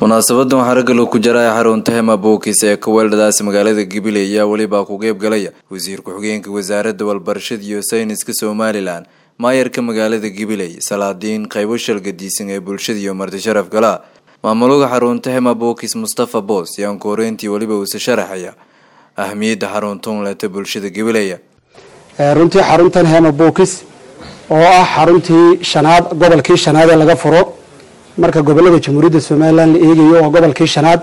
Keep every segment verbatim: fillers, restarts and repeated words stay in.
munaasabadan waxaa ragga loo ku jaray xarunta Hema Bookis ee ka weeldadaas magaalada Gibiley ayaa waliba ku qeyb galaya wasiir ku-xigeenka wasaaradda walbarashada iyo sayniska Somaliland maayarka magaalada Gibiley Salaadiin qaybo shalgadiisan ee bulshada iyo marti sharaf gala maamulka xarunta Hema Bookis Mustafa Boos yaan kooreyntii waliba uu sharaxaya ahmiyadda xaruntan leh bulshada Gibiley runtii xaruntan Hema Bookis oo ah xaruntii shanaad gobolkii shanaad ee laga furo marka gobolada Jamhuuriyadda Somaliland eegayo oo gobolkii shanaad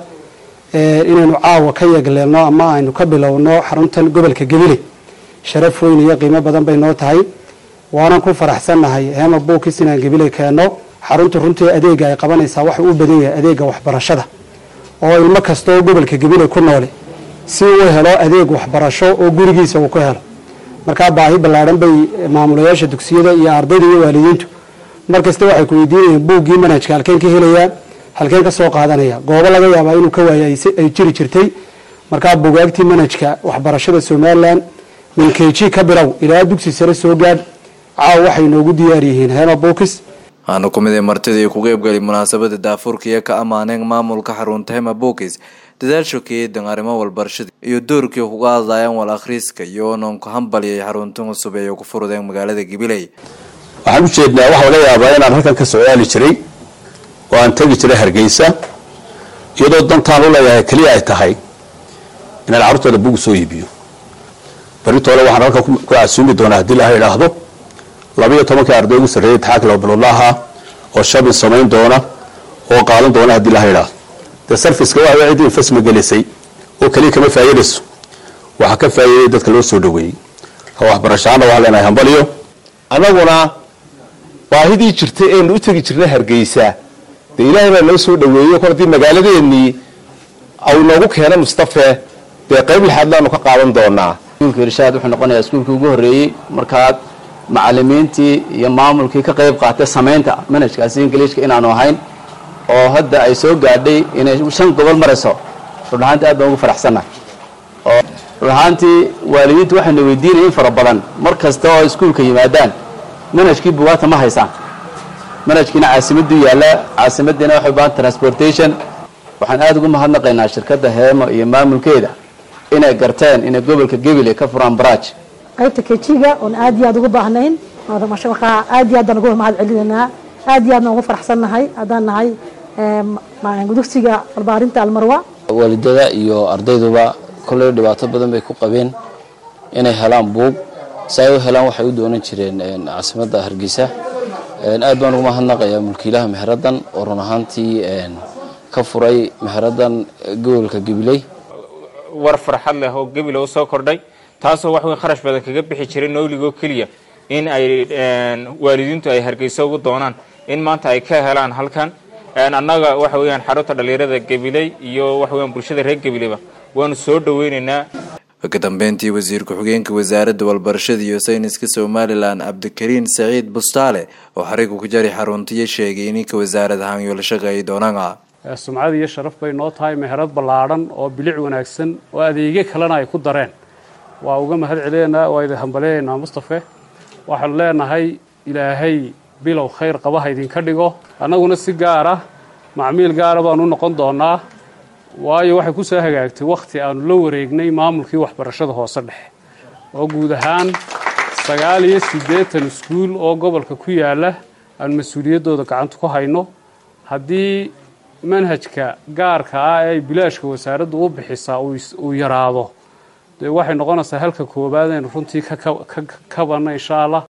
ee inaynu caawa ka yeegleeno ama aynu ka bilowno xaruntan gobolka Gibiley sharaf weyn iyo qiimo badan bay noo tahay waana ku faraxsanahay Hema Bookis inaan Gibiley keeno xaruntu runtii adeega ay qabanaysaa wax uu badan yahay adeega waxbarashada oo ilmo kasto oo gobolka Gibiley ku nool si uu helo adeeg waxbarasho oo gurigiisa uu ku helo marka baahi balaaran bay maamulayaasha dugsiyada iyo ardayda iyo waalidiintu markasta waxay ku weydiinayaan buuggii manhajka halkeen ka helayaan halkeen ka soo qaadanaya goobo laga yaabaa inuu ka waayay ay jiri jirtay marka buugaagtii manhajka waxbarashada Somaliland min K G ka bilow ilaa dugsi sare soo gaad caaw waxay noogu diyaar yihiin Hema Bookis aanu kumid martida ku qeyb galay munaasabada daafurka ka amaaneen maamulka xarunta Hema Bookis dadaalka keedan arrimo walbarashada iyo doorkii ugu qaadayaan wal akhriska iyo noon ku hambaliyay xaruntan cusub ee ku furudeen magaalada Gibiley waxaan u jeednaa waxa laga yaabaa inaan halkan ka socdaali jiray oo aan tagi jiray Hargeysa iyadoo dantaan u leeyahay kaliya ay tahay inaan carruurta buug soo iibiyo baritoole waxaan halkan ku casuumi doonaa hadii la yiraahdo laba iyo toban arday ugu sareeyay taxaak loo bilowlaha oo shabin samayn doona oo qaadan doona hadii la yiraahdo the service ka waa ciidin fasma galisay oo kaliya kama faa'iideyso waxa ka faa'iiday dadka loo soo dhaweeyay waxbarashada waxa leenahay hambaliyo anaguna baahidii jirtay ee u tagi jirnay Hargeysa de Ilaahay baa noo soo dhaweeyay kordii magaaladeennii aw noogu keenay Mustafa de qayb lixaad laanu ka qaadan doonaa iskuulka irshaad wuxuu noqonayaa iskuulkii ugu horeeyay markaa macallimiintii iyo maamulkii ka qayb qaatay sameynta manhajkaasi Ingiriiska inaanu ahayn oo hadda ay soo gaadhay inay shan gobol marayso ruuxaanta aad baan ugu faraxsanahay oo ruuxaantii waalidiintu waxay weydiinayeen fara badan markasta oo iskuulka yimaadaan manhajkii buugaagta ma haysaan manhajkiina caasimaddu yaala caasimadina waxa baan transportation waxaan aad ugu mahadnaqaynaa shirkadda Hema iyo maamulkeeda inay garteen inay gobolka Gibiley ka furaan branch qaybta K G-ga oo aad iyo aad ugu baahnayn oo mashruuca aad iyo aad ugu mahad celinayna aad iyo aad ugu faraxsanahay hadaan nahay ee dugsiga barbaarinta Almarwa walidada iyo ardayduba kulay dhibaato badan bay ku qabeen inay helaan buug say u helaan waxay u doonan jireen caasimadda Hargeysa aad baan ugu mahadnaqayaa mulkiilaha meheradan oo run ahaantii ka furay meheradan gobolka Gibiley war farxad leh oo Gibiley soo kordhay taasoo wax weyn kharash badan kaga bixi jiray nooligo kaliya in ay waalidiintu ay Hargeysa ugu doonaan in maanta ay ka helaan halkan annaga waxa weeyaan xarunta dhalinyarada Gibiley iyo wax weeyaan bulshada reer Gibileyba waanu soo dhaweynaynaa ka dambeyntii wasiir ku-xigeenka wasaaradda walbarashada iyo sayniska Somaliland Abdikariin Saciid Bustaale oo xariiq ku jari xaruntii sheegay in ka wasaaradda ahaan iyo la shaqeeyo doonaan sumcad iyo sharaf bay noo tahay meherad ballaaran oo bilic wanaagsan oo adeegyo kalena ay ku dareen waa uga mahad celeena oo ay hambaleeyna Mustafa waxaan leenahay Ilaahay bilow khayr qabaha idin ka dhigo anaguna si gaar ah macmiil gaar ah baan u noqon doonaa waayo waxay ku soo hagaagtay waqti aan la wareegnay maamulkii waxbarashada hoose dhexe oo guud ahaan sagaal iyo siddeetan iskuul oo gobolka ku yaala aan mas'uuliyadooda gacanta ku hayno hadii manhajka gaarka ah ee bilaashka wasaaraddu u bixisaa uu yaraado waxay noqonaysaa halka koobaad ee runtii ka ka ka insha Allah